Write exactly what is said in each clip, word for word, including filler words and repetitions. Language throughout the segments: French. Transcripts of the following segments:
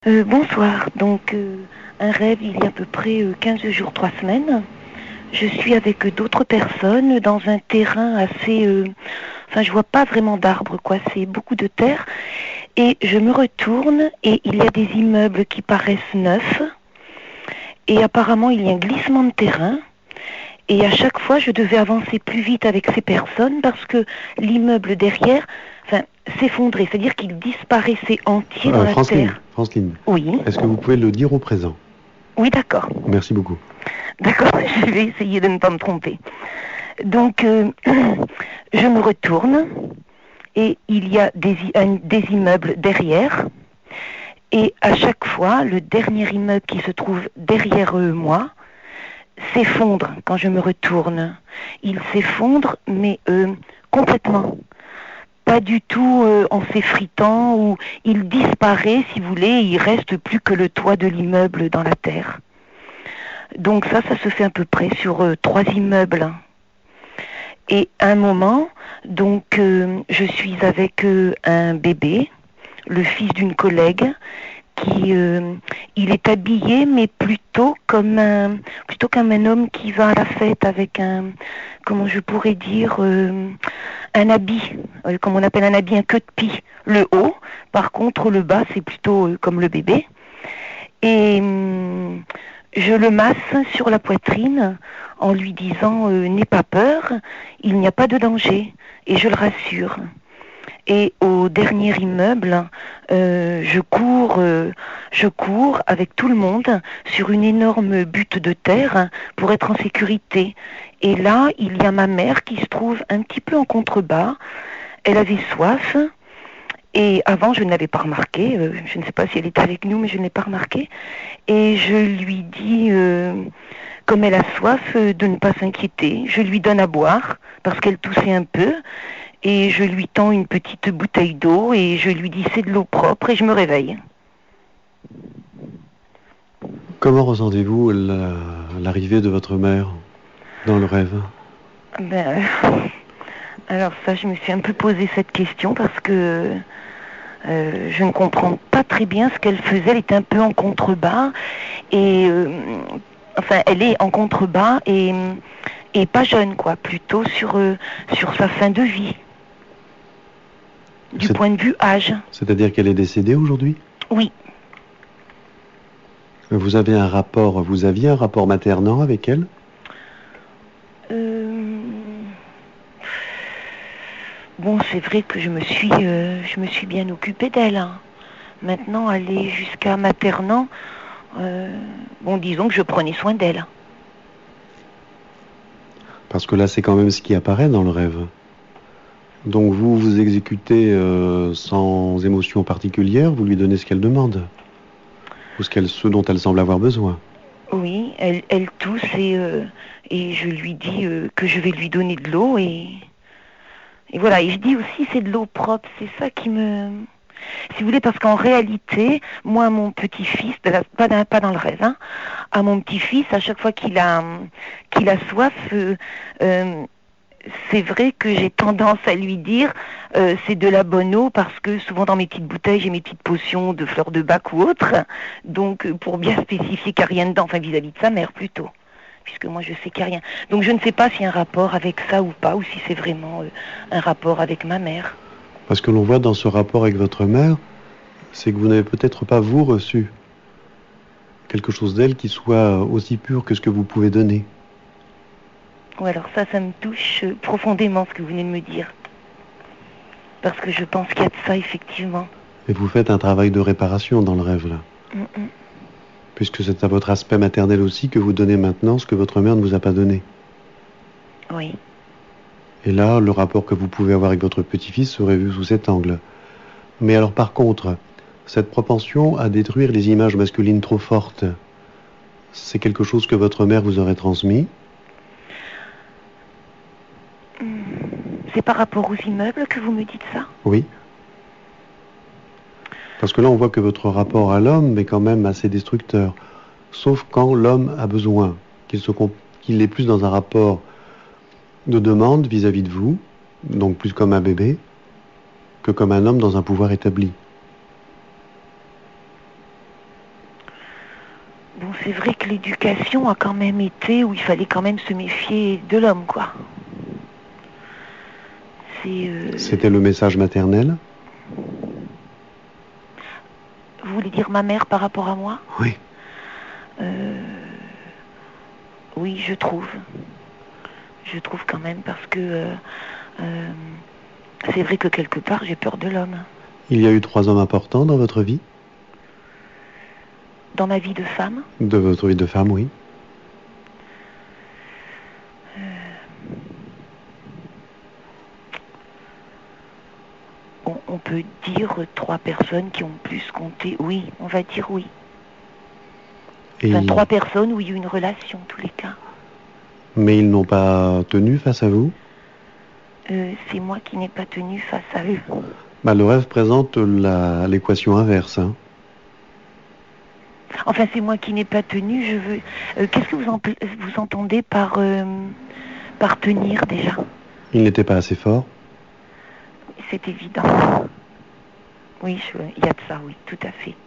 Euh, bonsoir. Donc, euh, un rêve il y a à peu près euh, quinze jours, trois semaines. Je suis avec euh, d'autres personnes dans un terrain assez... euh, Enfin, je vois pas vraiment d'arbres, quoi. C'est beaucoup de terre. Et je me retourne et il y a des immeubles qui paraissent neufs. Et apparemment, il y a un glissement de terrain. Et à chaque fois, je devais avancer plus vite avec ces personnes parce que l'immeuble derrière, enfin, s'effondrait. C'est-à-dire qu'il disparaissait entier dans Euh, la Franceline, terre. Franceline, Oui. est-ce que vous pouvez le dire au présent? Oui, d'accord. Merci beaucoup. D'accord, je vais essayer de ne pas me tromper. Donc, euh, je me retourne et il y a des, un, des immeubles derrière. Et à chaque fois, le dernier immeuble qui se trouve derrière eux, moi, s'effondre quand je me retourne. Il s'effondre, mais euh, complètement. Pas du tout euh, en s'effritant, ou il disparaît, si vous voulez, il reste plus que le toit de l'immeuble dans la terre. Donc ça, ça se fait à peu près sur euh, trois immeubles. Et à un moment, donc euh, je suis avec euh, un bébé, le fils d'une collègue, qui euh, il est habillé, mais plutôt comme un plutôt comme un homme qui va à la fête avec un, comment je pourrais dire, euh, un habit, euh, comme on appelle un habit, un queue de pie, le haut. Par contre, le bas, c'est plutôt euh, comme le bébé. Et hum, je le masse sur la poitrine en lui disant euh, n'aie pas peur, il n'y a pas de danger. Et je le rassure. Et au dernier immeuble, euh, je cours, euh, je cours avec tout le monde sur une énorme butte de terre pour être en sécurité. Et là, il y a ma mère qui se trouve un petit peu en contrebas. Elle avait soif. Et avant, je ne l'avais pas remarqué. Euh, je ne sais pas si elle était avec nous, mais je ne l'ai pas remarqué. Et je lui dis, euh, comme elle a soif, euh, de ne pas s'inquiéter. Je lui donne à boire, parce qu'elle toussait un peu. Et je lui tends une petite bouteille d'eau et je lui dis c'est de l'eau propre et je me réveille. Comment ressentez-vous la- l'arrivée de votre mère dans le rêve? Ben, alors ça, je me suis un peu posé cette question parce que euh, je ne comprends pas très bien ce qu'elle faisait. Elle était un peu en contrebas et euh, enfin, elle est en contrebas et, et pas jeune, quoi, plutôt sur, euh, sur sa fin de vie, du C'est- point de vue âge. C'est-à-dire qu'elle est décédée aujourd'hui? Oui. Vous avez un rapport, vous aviez un rapport maternant avec elle? Euh, Bon, c'est vrai que je me suis, euh, je me suis bien occupée d'elle, hein. Maintenant, aller jusqu'à maternant, euh, bon, disons que je prenais soin d'elle. Parce que là, c'est quand même ce qui apparaît dans le rêve. Donc vous, vous exécutez euh, sans émotion particulière, vous lui donnez ce qu'elle demande, ou ce, qu'elle, ce dont elle semble avoir besoin. Oui, elle, elle tousse et, euh, et je lui dis euh, que je vais lui donner de l'eau et, et voilà. Et je dis aussi c'est de l'eau propre, c'est ça qui me... Si vous voulez, parce qu'en réalité, moi, mon petit-fils, de la- pas, dans, pas dans le rêve, hein, à mon petit-fils, à chaque fois qu'il a, qu'il a soif, euh, euh, c'est vrai que j'ai tendance à lui dire euh, c'est de la bonne eau parce que souvent dans mes petites bouteilles j'ai mes petites potions de fleurs de bac ou autres, donc euh, pour bien spécifier qu'il n'y a rien dedans, enfin vis-à-vis de sa mère plutôt, puisque moi je sais qu'il n'y a rien. Donc je ne sais pas s'il y a un rapport avec ça ou pas, ou si c'est vraiment euh, un rapport avec ma mère. Parce que l'on voit dans ce rapport avec votre mère, c'est que vous n'avez peut-être pas, vous, reçu quelque chose d'elle qui soit aussi pur que ce que vous pouvez donner. Ou alors ça, ça me touche euh, profondément ce que vous venez de me dire. Parce que je pense qu'il y a de ça, effectivement. Et vous faites un travail de réparation dans le rêve, là. Mm-mm. Puisque c'est à votre aspect maternel aussi que vous donnez maintenant ce que votre mère ne vous a pas donné. Oui. Et là, le rapport que vous pouvez avoir avec votre petit-fils serait vu sous cet angle. Mais alors, par contre, cette propension à détruire les images masculines trop fortes, c'est quelque chose que votre mère vous aurait transmis? C'est par rapport aux immeubles que vous me dites ça? Oui. Parce que là, on voit que votre rapport à l'homme est quand même assez destructeur. Sauf quand l'homme a besoin, qu'il se comp- qu'il est plus dans un rapport de demande vis-à-vis de vous, donc plus comme un bébé, que comme un homme dans un pouvoir établi. Bon, c'est vrai que l'éducation a quand même été où il fallait quand même se méfier de l'homme, quoi. C'est... Euh... C'était le message maternel? Vous voulez dire ma mère par rapport à moi? Oui. Euh... Oui, je trouve. Je trouve quand même parce que... Euh, euh, c'est vrai que quelque part, j'ai peur de l'homme. Il y a eu trois hommes importants dans votre vie? Dans ma vie de femme? De votre vie de femme, oui. Euh... On, on peut dire trois personnes qui ont plus compté. Oui, on va dire oui. Et... Enfin, trois personnes où il y a eu une relation, en tous les cas. Mais ils n'ont pas tenu face à vous? Euh, c'est moi qui n'ai pas tenu face à eux. Bah, le rêve présente la, l'équation inverse. Hein. Enfin, c'est moi qui n'ai pas tenu, je veux... Euh, qu'est-ce que vous, en... vous entendez par, euh, par tenir, déjà? Il n'était pas assez fort? C'est évident. Oui, je... il y a de ça, oui, tout à fait.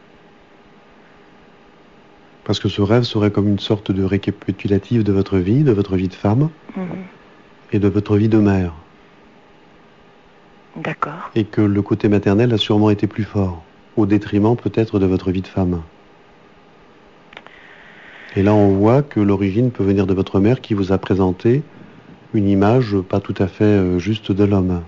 Parce que ce rêve serait comme une sorte de récapitulatif de votre vie, de votre vie de femme, mmh. et de votre vie de mère. D'accord. Et que le côté maternel a sûrement été plus fort, au détriment peut-être de votre vie de femme. Et là, on voit que l'origine peut venir de votre mère qui vous a présenté une image pas tout à fait juste de l'homme.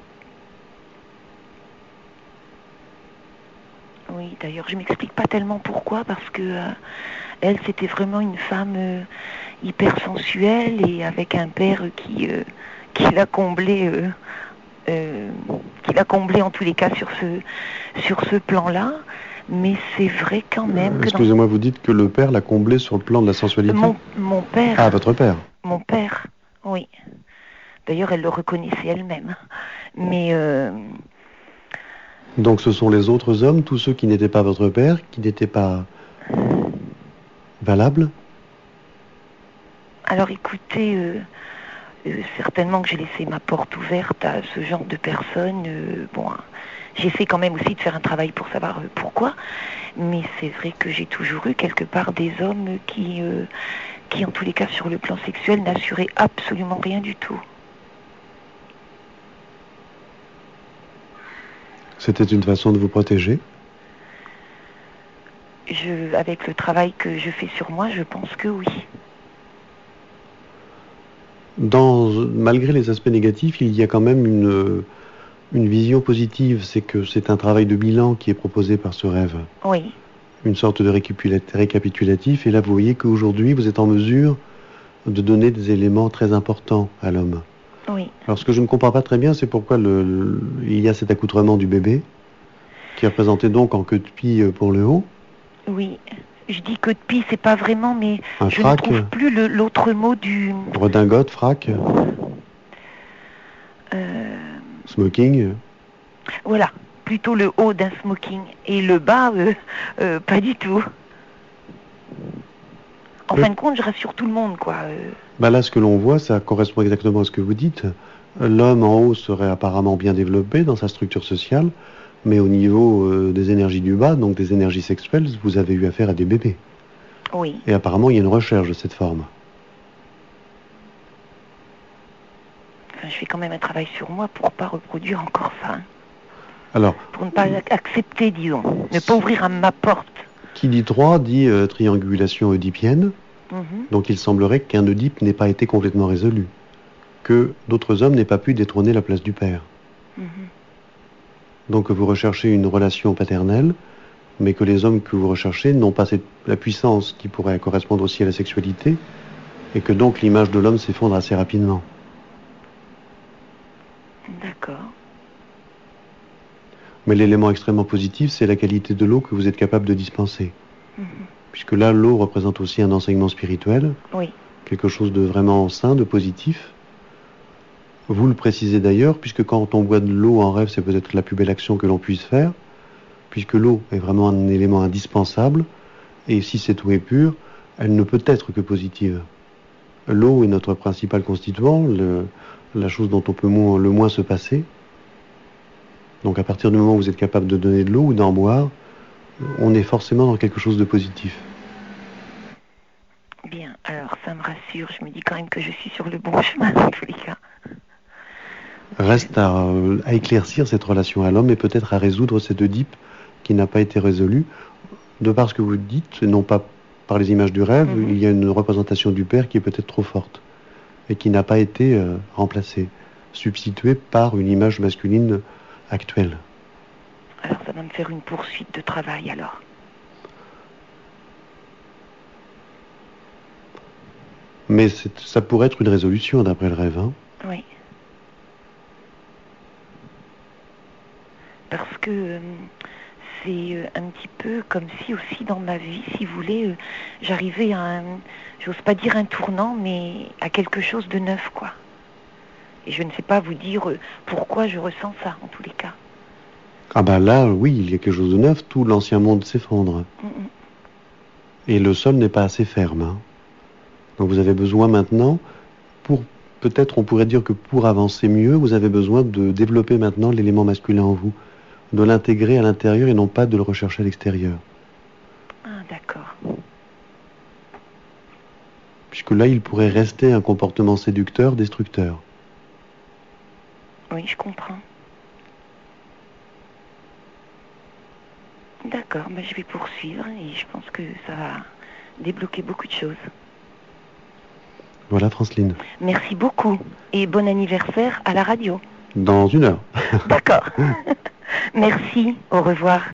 Oui, d'ailleurs, je m'explique pas tellement pourquoi, parce que euh, elle, c'était vraiment une femme euh, hyper sensuelle et avec un père qui, euh, qui l'a comblé, euh, euh, qui l'a comblé en tous les cas sur ce, sur ce plan-là. Mais c'est vrai quand même euh, que... Excusez-moi, dans... vous dites que le père l'a comblé sur le plan de la sensualité? Mon, mon père. Ah, votre père. Mon père, oui. D'ailleurs, elle le reconnaissait elle-même. Mais... Euh... Donc ce sont les autres hommes, tous ceux qui n'étaient pas votre père, qui n'étaient pas valables? Alors écoutez, euh, euh, certainement que j'ai laissé ma porte ouverte à ce genre de personnes. Euh, bon, hein, j'essaie quand même aussi de faire un travail pour savoir euh, pourquoi. Mais c'est vrai que j'ai toujours eu quelque part des hommes qui, euh, qui en tous les cas sur le plan sexuel, n'assuraient absolument rien du tout. C'était une façon de vous protéger? Je, avec le travail que je fais sur moi, je pense que oui. Dans, malgré les aspects négatifs, il y a quand même une, une vision positive. C'est que c'est un travail de bilan qui est proposé par ce rêve. Oui. Une sorte de récapitulatif. Et là, vous voyez qu'aujourd'hui, vous êtes en mesure de donner des éléments très importants à l'homme. Oui. Alors, ce que je ne comprends pas très bien, c'est pourquoi le, le, il y a cet accoutrement du bébé, qui est représenté donc en queue de pie pour le haut. Oui. Je dis queue de pie, c'est pas vraiment, mais un je frac, ne trouve plus le, l'autre mot du... Redingote, frac. Euh... Smoking. Voilà, plutôt le haut d'un smoking. Et le bas, euh, euh, pas du tout. En oui. fin de compte, je rassure tout le monde, quoi. Euh... Bah là, ce que l'on voit, ça correspond exactement à ce que vous dites. L'homme en haut serait apparemment bien développé dans sa structure sociale, mais au niveau euh, des énergies du bas, donc des énergies sexuelles, vous avez eu affaire à des bébés. Oui. Et apparemment, il y a une recherche de cette forme. Enfin, je fais quand même un travail sur moi pour ne pas reproduire encore ça. Hein. Alors, pour ne pas accepter, disons. Ne pas ouvrir à ma porte. Qui dit trois dit euh, triangulation oedipienne. Mm-hmm. Donc il semblerait qu'un Oedipe n'ait pas été complètement résolu. Que d'autres hommes n'aient pas pu détrôner la place du père. Mm-hmm. Donc vous recherchez une relation paternelle, mais que les hommes que vous recherchez n'ont pas cette, la puissance qui pourrait correspondre aussi à la sexualité, et que donc l'image de l'homme s'effondre assez rapidement. D'accord. Mais l'élément extrêmement positif, c'est la qualité de l'eau que vous êtes capable de dispenser. Mm-hmm. Puisque là, l'eau représente aussi un enseignement spirituel, oui. Quelque chose de vraiment sain, de positif. Vous le précisez d'ailleurs, puisque quand on boit de l'eau en rêve, c'est peut-être la plus belle action que l'on puisse faire, puisque l'eau est vraiment un élément indispensable, et si cette eau est pure, elle ne peut être que positive. L'eau est notre principal constituant, le, la chose dont on peut moins, le moins se passer. Donc à partir du moment où vous êtes capable de donner de l'eau ou d'en boire, on est forcément dans quelque chose de positif. Alors ça me rassure, je me dis quand même que je suis sur le bon chemin dans tous les cas. Reste à, euh, à éclaircir cette relation à l'homme et peut-être à résoudre cette Oedipe qui n'a pas été résolue. De par ce que vous dites, et non pas par les images du rêve, Mhm. il y a une représentation du père qui est peut-être trop forte et qui n'a pas été euh, remplacée, substituée par une image masculine actuelle. Alors ça va me faire une poursuite de travail alors. Mais c'est- ça pourrait être une résolution d'après le rêve. Hein. Oui. Parce que euh, c'est euh, un petit peu comme si aussi dans ma vie, si vous voulez, euh, j'arrivais à un, j'ose pas dire un tournant, mais à quelque chose de neuf, quoi. Et je ne sais pas vous dire euh, pourquoi je ressens ça, en tous les cas. Ah ben là, oui, il y a quelque chose de neuf, tout l'ancien monde s'effondre. Mm, mm. Et le sol n'est pas assez ferme. Hein. Donc vous avez besoin maintenant, pour peut-être on pourrait dire que pour avancer mieux, vous avez besoin de développer maintenant l'élément masculin en vous, de l'intégrer à l'intérieur et non pas de le rechercher à l'extérieur. Ah, d'accord. Puisque là, il pourrait rester un comportement séducteur, destructeur. Oui, je comprends. D'accord, ben, je vais poursuivre et je pense que ça va débloquer beaucoup de choses. Voilà, Franceline. Merci beaucoup et bon anniversaire à la radio. Dans une heure. D'accord. Merci, au revoir.